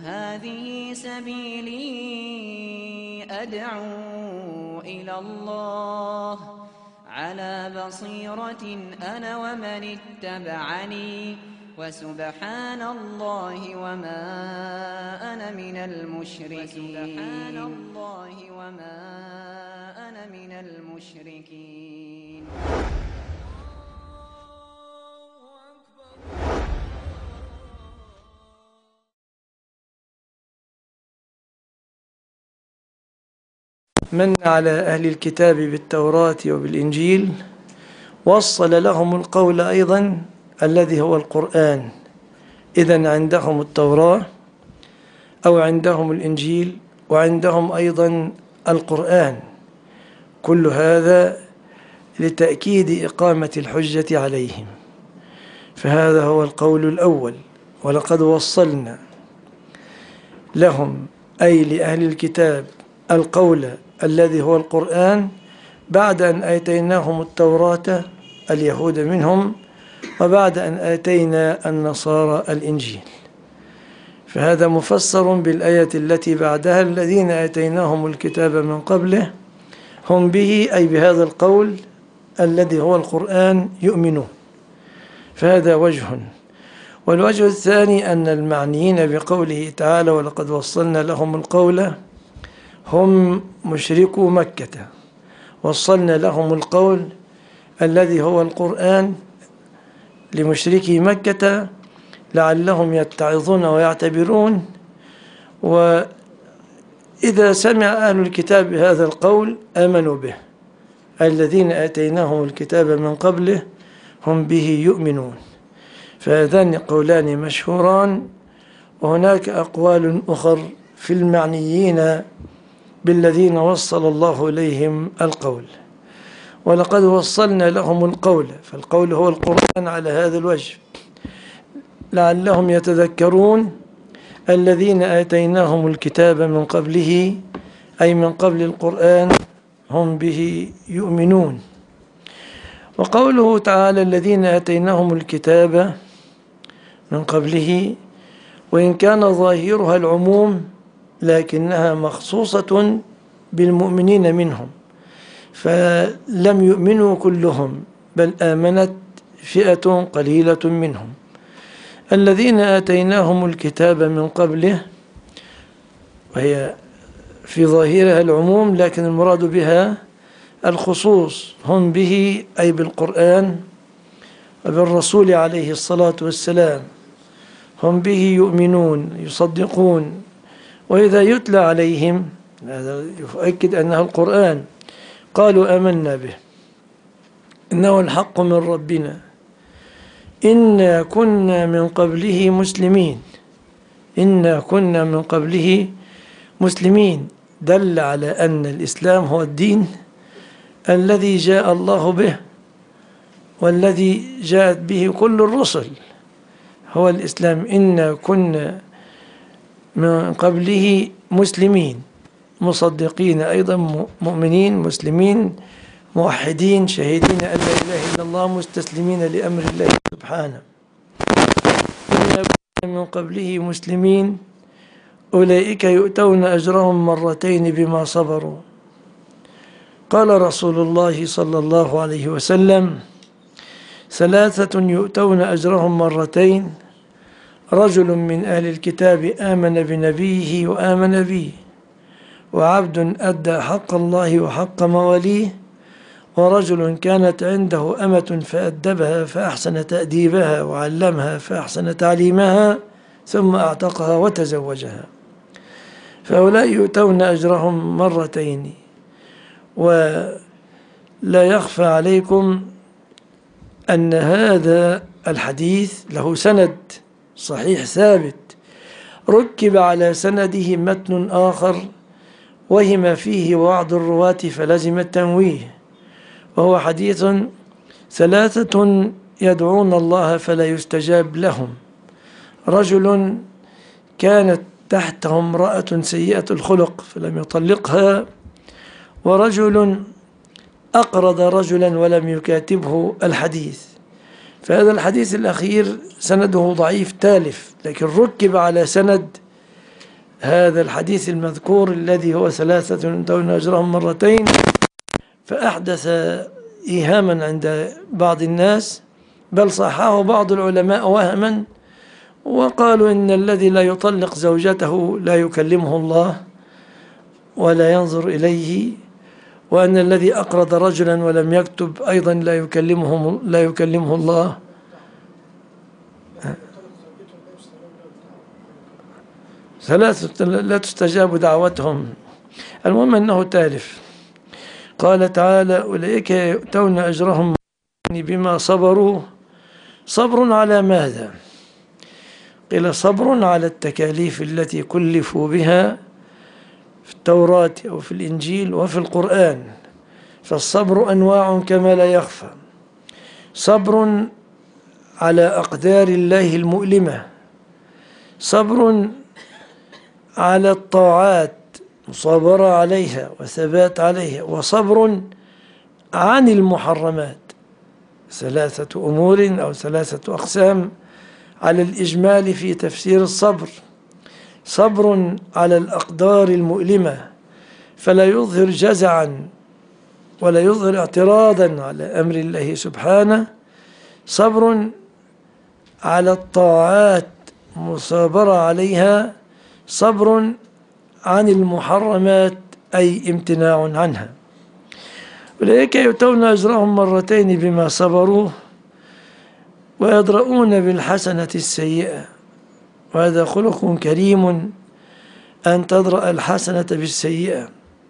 هذه سبيلي أدعو إلى الله على بصيرة أنا ومن اتبعني وسبحان الله وما أنا من المشركين. من على أهل الكتاب بالتوراة وبالإنجيل وصل لهم القول أيضا الذي هو القرآن. إذن عندهم التوراة أو عندهم الإنجيل وعندهم أيضا القرآن، كل هذا لتأكيد إقامة الحجة عليهم. فهذا هو القول الأول، ولقد وصلنا لهم أي لأهل الكتاب القول الذي هو القرآن بعد أن آتيناهم التوراة اليهود منهم وبعد أن آتينا النصارى الإنجيل. فهذا مفسر بالآية التي بعدها: الذين آتيناهم الكتاب من قبله هم به أي بهذا القول الذي هو القرآن يؤمنون. فهذا وجه. والوجه الثاني أن المعنيين بقوله تعالى ولقد وصلنا لهم القول هم مشركو مكة، وصلنا لهم القول الذي هو القرآن لمشركي مكة لعلهم يتعظون ويعتبرون. وإذا سمع أهل الكتاب بهذا القول آمنوا به، الذين آتيناهم الكتاب من قبله هم به يؤمنون. فهذان قولان مشهوران، وهناك أقوال أخر في المعنيين بالذين وصل الله إليهم القول. ولقد وصلنا لهم القول، فالقول هو القرآن على هذا الوجه لعلهم يتذكرون. الذين آتيناهم الكتاب من قبله أي من قبل القرآن هم به يؤمنون. وقوله تعالى الذين آتيناهم الكتاب من قبله، وإن كان ظاهرها العموم لكنها مخصوصة بالمؤمنين منهم، فلم يؤمنوا كلهم بل آمنت فئة قليلة منهم. الذين آتيناهم الكتاب من قبله، وهي في ظاهرها العموم لكن المراد بها الخصوص، هم به أي بالقرآن وبالرسول عليه الصلاة والسلام، هم به يؤمنون يصدقون. وإذا يتلى عليهم، هذا يؤكد أنه القرآن، قالوا آمنا به إنه الحق من ربنا إنا كنا من قبله مسلمين. إنا كنا من قبله مسلمين دل على أن الإسلام هو الدين الذي جاء الله به والذي جاءت به كل الرسل، هو الإسلام. إنا كنا من قبله مسلمين، مصدقين أيضا، مؤمنين مسلمين موحدين شهيدين أن لا إله إلا الله مستسلمين لأمر الله سبحانه. إنا كنا من قبله مسلمين أولئك يؤتون أجرهم مرتين بما صبروا. قال رسول الله صلى الله عليه وسلم: ثلاثة يؤتون أجرهم مرتين: رجل من أهل الكتاب آمن بنبيه وآمن بي، وعبد أدى حق الله وحق مواليه، ورجل كانت عنده أمة فأدبها فأحسن تأديبها وعلمها فأحسن تعليمها ثم أعتقها وتزوجها. فهؤلاء يؤتون أجرهم مرتين. ولا يخفى عليكم أن هذا الحديث له سند صحيح ثابت، ركب على سنده متن آخر وهم فيه بعض الرواة فلزم التنويه، وهو حديث: ثلاثة يدعون الله فلا يستجاب لهم: رجل كانت تحته امرأة سيئة الخلق فلم يطلقها، ورجل أقرض رجلا ولم يكاتبه الحديث. فهذا الحديث الأخير سنده ضعيف تالف، لكن ركب على سند هذا الحديث المذكور الذي هو 3 يؤتون أجرهم مرتين، فأحدث إيهاما عند بعض الناس، بل صححه بعض العلماء وهما، وقالوا إن الذي لا يطلق زوجته لا يكلمه الله ولا ينظر إليه، وأن الذي أقرض رجلا ولم يكتب أيضا لا يكلمه الله. ثلاثة لا تستجاب دعوتهم. المهم أنه تالف. قال تعالى: أولئك يؤتون أجرهم بما صبروا. صبر على ماذا؟ قيل صبر على التكاليف التي كلفوا بها في التوراة أو في الإنجيل وفي القرآن. فالصبر أنواع كما لا يخفى. صبر على أقدار الله المؤلمة، صبر على الطاعات، مصابرة عليها وثبات عليها، وصبر عن المحرمات. 3 أمور أو 3 أقسام على الإجمال في تفسير الصبر. صبر على الأقدار المؤلمة فلا يظهر جزعا ولا يظهر اعتراضا على أمر الله سبحانه. صبر على الطاعات، مصابرة عليها. صبر عن المحرمات أي امتناع عنها. أولئك يؤتون أجرهم مرتين بما صبروا ويدرؤون بالحسنة السيئة. وهذا خلق كريم أن تدرأ الحسنة بالسيئة.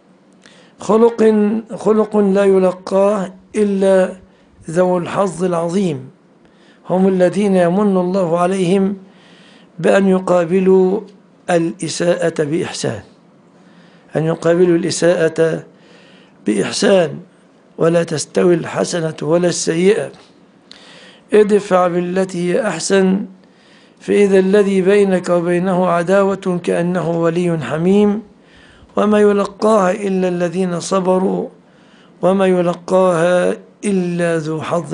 خلق لا يلقاه إلا ذو الحظ العظيم، هم الذين يمن الله عليهم بأن يقابلوا الإساءة بإحسان، أن يقابلوا الإساءة بإحسان، ولا تستوي الحسنة ولا السيئة. ادفع بالتي هي أحسن فإذا الذي بينك وبينه عداوة كأنه ولي حميم. وما يلقاها إلا الذين صبروا وما يلقاها إلا ذو حظ.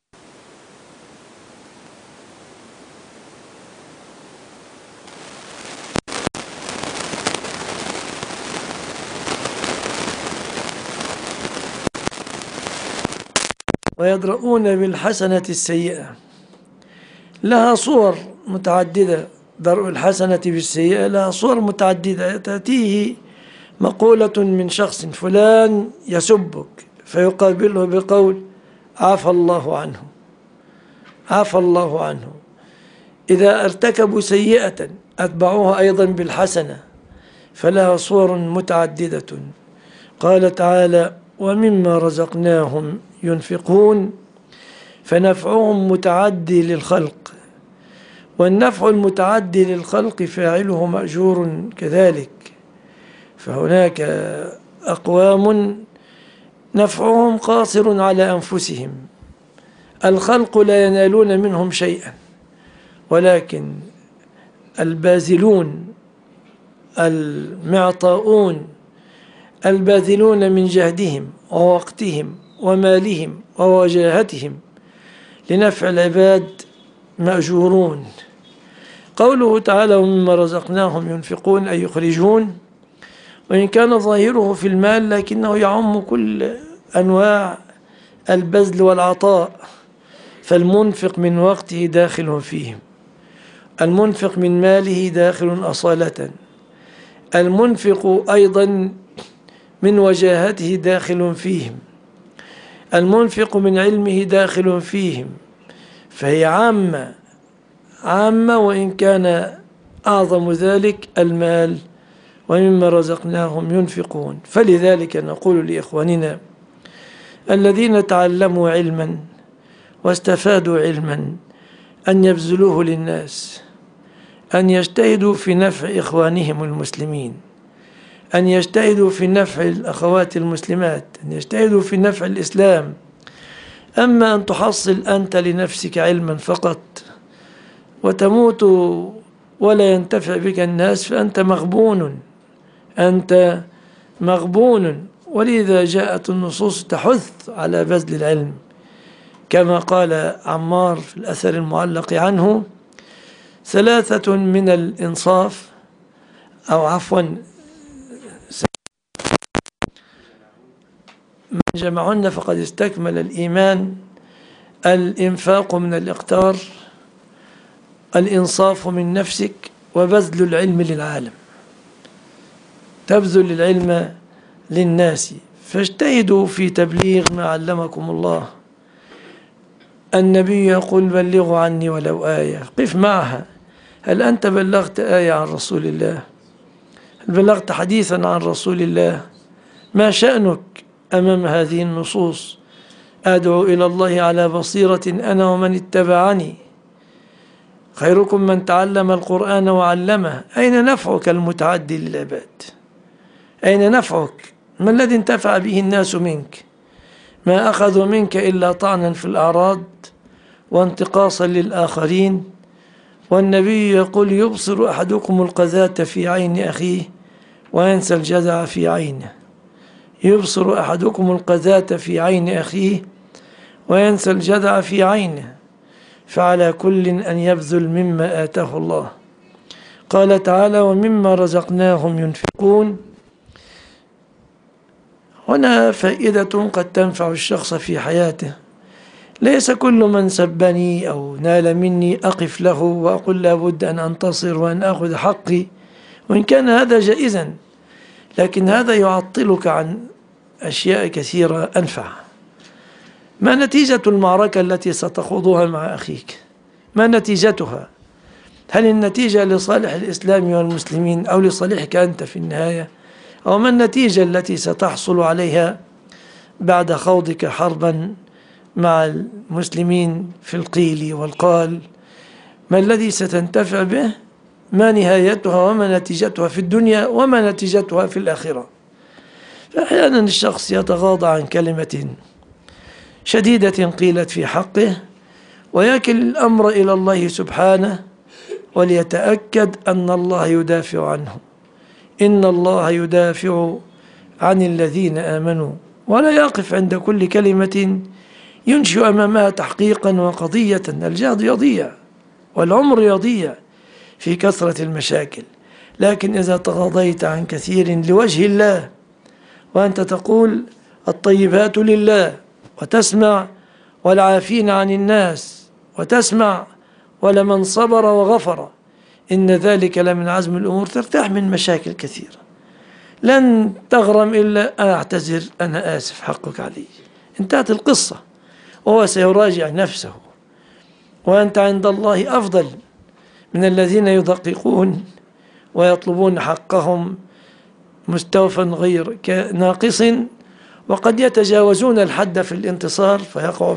ويدرؤون بالحسنة السيئة. لها صور متعددة. درء الحسنة بالسيئة لها صور متعددة. تأتيه مقولة من شخص فلان يسبك فيقابله بقول: عفى الله عنه، عفى الله عنه. إذا ارتكبوا سيئة أتبعوها أيضا بالحسنة، فلها صور متعددة. قال تعالى: ومما رزقناهم ينفقون. فنفعهم متعدي للخلق، والنفع المتعدي للخلق فاعله مأجور كذلك. فهناك أقوام نفعهم قاصر على أنفسهم، الخلق لا ينالون منهم شيئا، ولكن الباذلون المعطاؤون الباذلون من جهدهم ووقتهم ومالهم ووجاهتهم لنفع العباد مأجورون. قوله تعالى: ومما رزقناهم ينفقون أي يخرجون، وإن كان ظاهره في المال لكنه يعم كل أنواع البذل والعطاء. فالمنفق من وقته داخل فيهم، المنفق من ماله داخل أصالة، المنفق أيضا من وجاهته داخل فيهم، المنفق من علمه داخل فيهم. فهي عامة وإن كان أعظم ذلك المال. ومما رزقناهم ينفقون. فلذلك نقول لإخواننا الذين تعلموا علما واستفادوا علما أن يبذلوه للناس، أن يجتهدوا في نفع إخوانهم المسلمين، أن يجتهدوا في نفع الأخوات المسلمات، أن يجتهدوا في نفع الإسلام. أما أن تحصل أنت لنفسك علما فقط وتموت ولا ينتفع بك الناس فأنت مغبون، أنت مغبون. ولذا جاءت النصوص تحث على بذل العلم، كما قال عمار في الأثر المعلق عنه: 3 من الإنصاف أو عفوا من جمعهن فقد استكمل الإيمان: الإنفاق من الإقتار، الإنصاف من نفسك، وبذل العلم للعالم. تبذل العلم للناس، فاجتهدوا في تبليغ ما علمكم الله. النبي يقول: بلغوا عني ولو آية. قف معها. هل أنت بلغت آية عن رسول الله؟ هل بلغت حديثا عن رسول الله؟ ما شأنك أمام هذه النصوص؟ أدعو إلى الله على بصيرة أنا ومن اتبعني، خيركم من تعلم القرآن وعلمه. أين نفعك المتعدي للعباد؟ أين نفعك؟ ما الذي انتفع به الناس منك؟ ما أخذوا منك إلا طعنا في الأعراض وانتقاصا للآخرين. والنبي يقول: يبصر أحدكم القذاة في عين أخيه وينسى الجزع في عينه. يبصر أحدكم القذاة في عين أخيه وينسى الجزع في عينه، فعلى كل أن يبذل مما آتاه الله. قال تعالى: ومما رزقناهم ينفقون. هنا فائدة قد تنفع الشخص في حياته. ليس كل من سبني أو نال مني أقف له وأقول لابد أن أنتصر وأن أخذ حقي، وإن كان هذا جائزا، لكن هذا يعطلك عن أشياء كثيرة أنفع. ما نتيجة المعركة التي ستخوضها مع أخيك؟ ما نتيجتها؟ هل النتيجة لصالح الإسلام والمسلمين أو لصالحك أنت في النهاية؟ أو ما النتيجة التي ستحصل عليها بعد خوضك حربا مع المسلمين في القيل والقال؟ ما الذي ستنتفع به؟ ما نهايتها وما نتيجتها في الدنيا وما نتيجتها في الآخرة؟ فأحيانا الشخص يتغاضى عن كلمة شديدة قيلت في حقه ويكل الأمر إلى الله سبحانه، وليتأكد أن الله يدافع عنه. إن الله يدافع عن الذين آمنوا، ولا يقف عند كل كلمة ينشئ أمامها تحقيقا وقضية. الجهد يضيع والعمر يضيع في كثرة المشاكل. لكن إذا تغاضيت عن كثير لوجه الله وأنت تقول الطيبات لله، وتسمع والعافين عن الناس، وتسمع ولمن صبر وغفر، إن ذلك لمن عزم الأمور، ترتاح من مشاكل كثيرة. لن تغرم إلا أنا أعتذر، أنا آسف، حقك علي، انتهت القصة. وهو سيراجع نفسه، وأنت عند الله أفضل من الذين يدققون ويطلبون حقهم مستوفا غير ناقص، وقد يتجاوزون الحد في الانتصار فيقع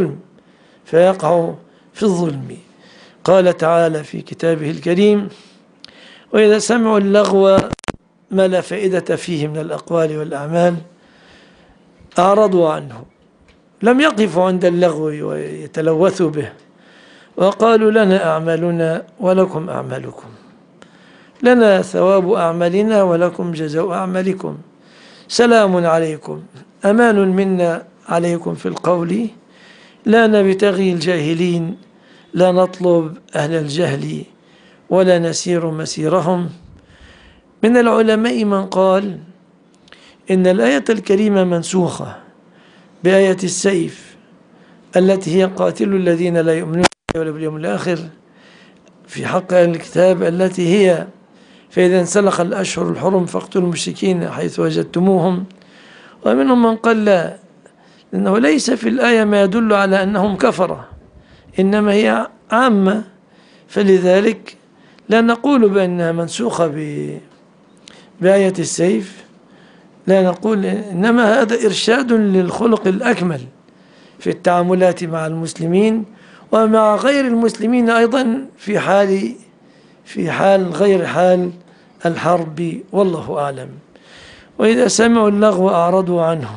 في الظلم. قال تعالى في كتابه الكريم: وإذا سمعوا اللغو ما لا فائدة فيه من الأقوال والأعمال أعرضوا عنه. لم يقفوا عند اللغو ويتلوثوا به، وقالوا لنا أعمالنا ولكم أعمالكم، لنا ثواب أعمالنا ولكم جزاء أعمالكم، سلام عليكم، أمان منا عليكم في القول، لا نبتغي الجاهلين، لا نطلب أهل الجهل ولا نسير مسيرهم. من العلماء من قال إن الآية الكريمة منسوخة بآية السيف التي هي قاتل الذين لا يؤمنون ولا باليوم الآخر في حق أهل الكتاب، التي هي فإذا انسلخ الأشهر الحرم فاقتلوا المشركين حيث وجدتموهم. ومنهم من قال لا، لأنه ليس في الآية ما يدل على أنهم كفرة، إنما هي عامة، فلذلك لا نقول بأنها منسوخة بآية السيف، لا نقول، إنما هذا إرشاد للخلق الأكمل في التعاملات مع المسلمين ومع غير المسلمين أيضا في حال غير حال الحرب، والله أعلم. وإذا سمعوا اللغو أعرضوا عنه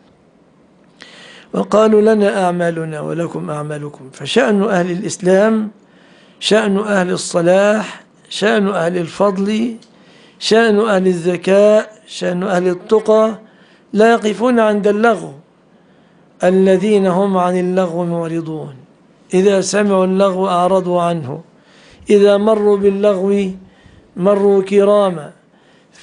وقالوا لنا أعمالنا ولكم أعمالكم. فشأن أهل الإسلام، شأن أهل الصلاح، شأن أهل الفضل، شأن أهل الذكاء، شأن أهل التقى لا يقفون عند اللغو، الذين هم عن اللغو معرضون. إذا سمعوا اللغو أعرضوا عنه، إذا مروا باللغو مروا كراما،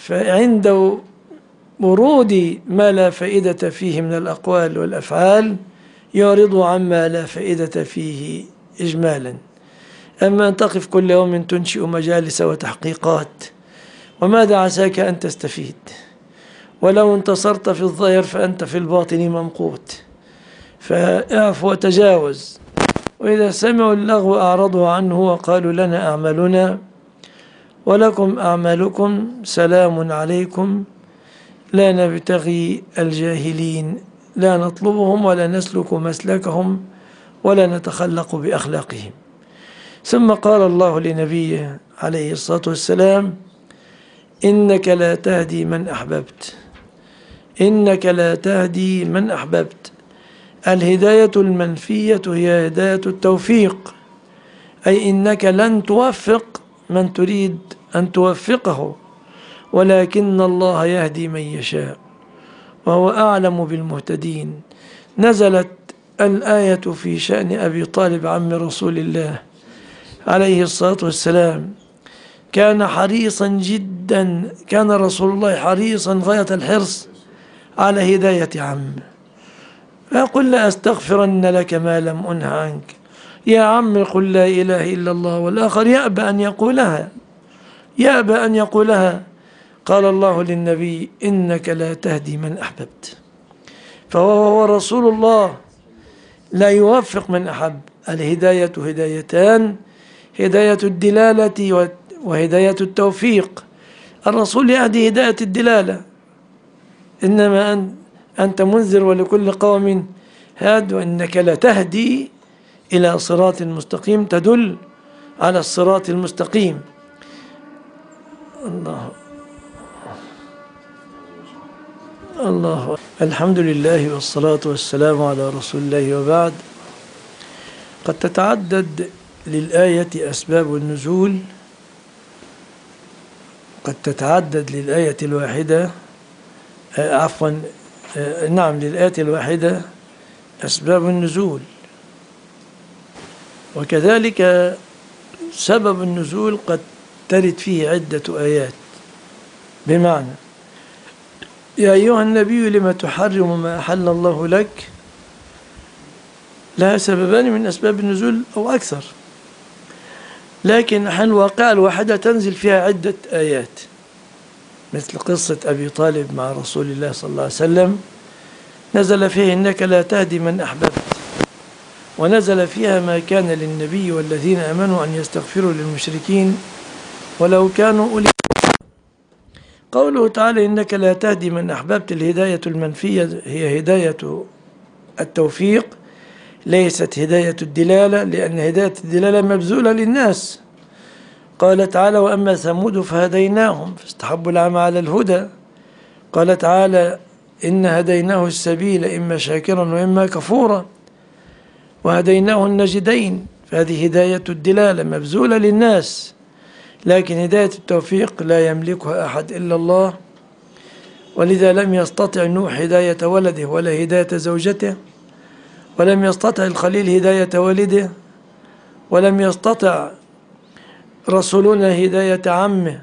فعند ورود ما لا فائدة فيه من الأقوال والأفعال يعرض عما لا فائدة فيه إجمالا. أما أن تقف كل يوم تنشئ مجالس وتحقيقات، وماذا عساك أن تستفيد؟ ولو انتصرت في الظاهر فأنت في الباطن ممقوت. فاعف وتجاوز. وإذا سمعوا اللغو أعرضوا عنه وقالوا لنا أعمالنا ولكم أعمالكم سلام عليكم لا نبتغي الجاهلين، لا نطلبهم ولا نسلك مسلكهم ولا نتخلق بأخلاقهم. ثم قال الله لنبيه عليه الصلاة والسلام: إنك لا تهدي من أحببت، إنك لا تهدي من أحببت. الهداية المنفية هي هداية التوفيق، أي إنك لن توفق من تريد أن توفقه، ولكن الله يهدي من يشاء وهو أعلم بالمهتدين. نزلت الآية في شأن أبي طالب عم رسول الله عليه الصلاة والسلام. كان حريصا جدا، كان رسول الله حريصا غاية الحرص على هداية عمه. فقل لا أستغفرن لك ما لم أنه عنك، يا عم قل لا إله إلا الله، والآخر يأبى أن يقولها، يأبى أن يقولها. قال الله للنبي: إنك لا تهدي من أحببت. فهو رسول الله لا يوفق من أحب. الهداية هدايتان: هداية الدلالة وهداية التوفيق. الرسول يهدي هداية الدلالة، إنما أنت منذر ولكل قوم هاد، وإنك لا تهدي إلى صراط مستقيم، تدل على الصراط المستقيم. الله الحمد لله والصلاة والسلام على رسول الله، وبعد. قد تتعدد للآية أسباب النزول، قد تتعدد للآية الواحدة للآية الواحدة أسباب النزول، وكذلك سبب النزول قد ترد فيه عدة آيات. بمعنى: يا أيها النبي لم تحرم ما أحل الله لك، لها سببان من أسباب النزول أو أكثر، لكن الواقعة الواحدة تنزل فيها عدة آيات، مثل قصة أبي طالب مع رسول الله صلى الله عليه وسلم، نزل فيه إنك لا تهدي من أحببت، ونزل فيها ما كان للنبي والذين آمنوا أن يستغفروا للمشركين ولو كانوا أولي. قوله تعالى: إنك لا تهدي من أحببت، الهداية المنفية هي هداية التوفيق، ليست هداية الدلالة، لأن هداية الدلالة مبذولة للناس. قال تعالى: وأما ثمود فهديناهم فاستحبوا العمى على الهدى. قال تعالى: إن هديناه السبيل إما شاكرا وإما كفورا، وهديناه النجدين. فهذه هداية الدلالة مبذولة للناس، لكن هداية التوفيق لا يملكها أحد إلا الله. ولذا لم يستطع نوح هداية ولده ولا هداية زوجته، ولم يستطع الخليل هداية والده، ولم يستطع رسولنا هداية عمه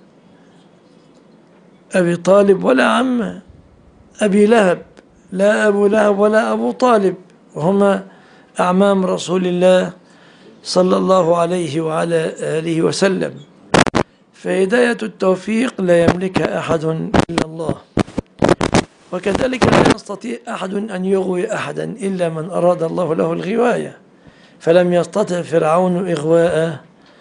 أبي طالب ولا عمه أبي لهب، لا أبو لهب ولا أبو طالب، وهما أعمام رسول الله صلى الله عليه وعلى آله وسلم. فهداية التوفيق لا يملكها أحد إلا الله، وكذلك لا يستطيع أحد أن يغوي أحدا إلا من أراد الله له الغواية. فلم يستطع فرعون إغواء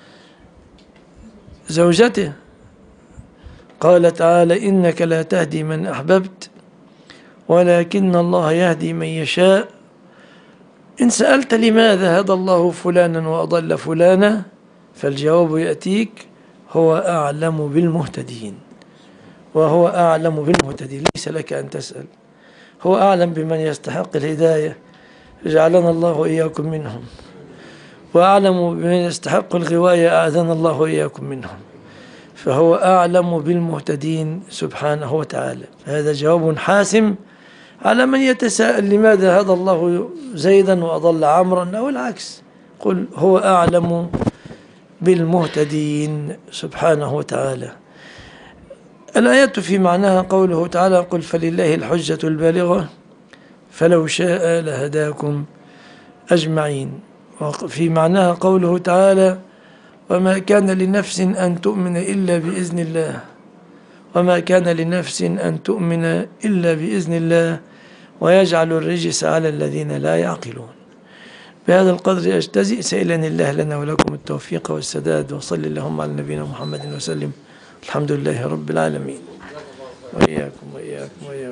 زوجته. قال تعالى: إنك لا تهدي من أحببت ولكن الله يهدي من يشاء. إن سألت لماذا هدى الله فلانا وأضل فلانا، فالجواب يأتيك: هو أعلم بالمهتدين، وهو أعلم بالمهتدين، ليس لك أن تسأل، هو أعلم بمن يستحق الهداية، جعلنا الله وإياكم منهم، وأعلم بمن يستحق الغواية، أعاذنا الله وإياكم منهم، فهو أعلم بالمهتدين سبحانه وتعالى. هذا جواب حاسم على من يتساءل لماذا هدى الله زيدا وأضل عمرا، أو العكس، قل هو أعلم بالمهتدين سبحانه وتعالى. الآيات في معناها قوله تعالى قل فلله الحجة البالغة فلو شاء لهداكم أجمعين. وفي معناها قوله تعالى وما كان لنفس أن تؤمن إلا بإذن الله وما كان لنفس أن تؤمن إلا بإذن الله ويجعل الرجس على الذين لا يعقلون. بهذا القدر أجتزئ سائلا الله لنا ولكم التوفيق والسداد، وصل اللهم على نبينا محمد وسلم. الحمد لله رب العالمين. وإياكم وإياكم وإياكم.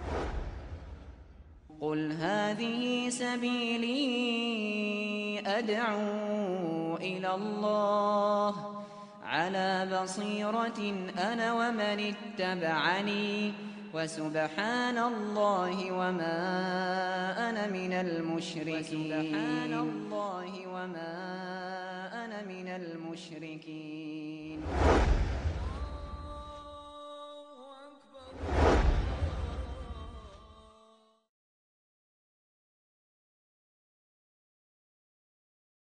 قل هذه سبيلي أدعو إلى الله على بصيرة أنا ومن اتبعني وسبحان الله وما أنا من المشركين.